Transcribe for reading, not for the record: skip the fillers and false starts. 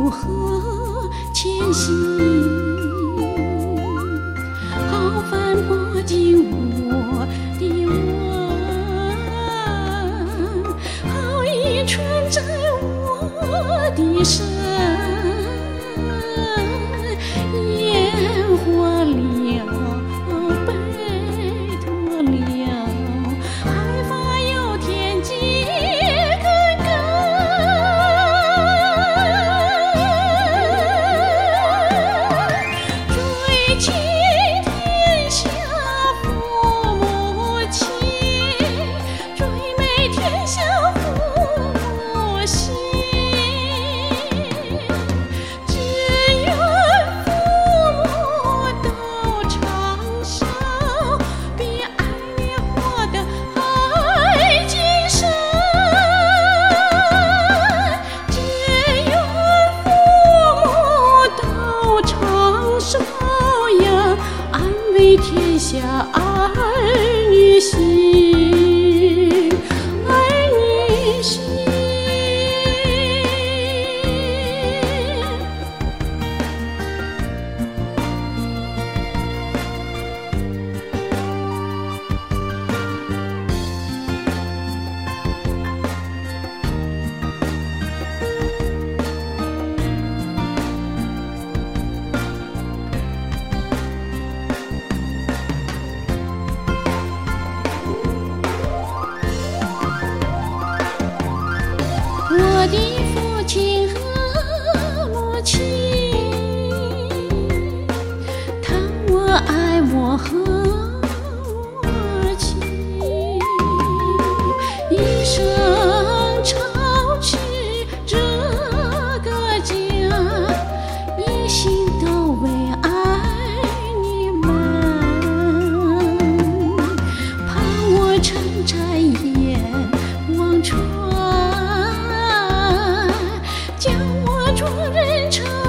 如何前行？好翻破进我的吻，好遗存在我的身，烟火了，背脱了，海发有天际更高。追亲天下父母亲，追美天下父母心。只愿父母都长寿，比爱你活得还精神。只愿父母都长寿呀，安慰天下儿女心，儿女心。我的父亲和母亲，他我爱我和我亲，一生操持这个家，一心都为爱你们，盼我成柴焰望穿，将我做人成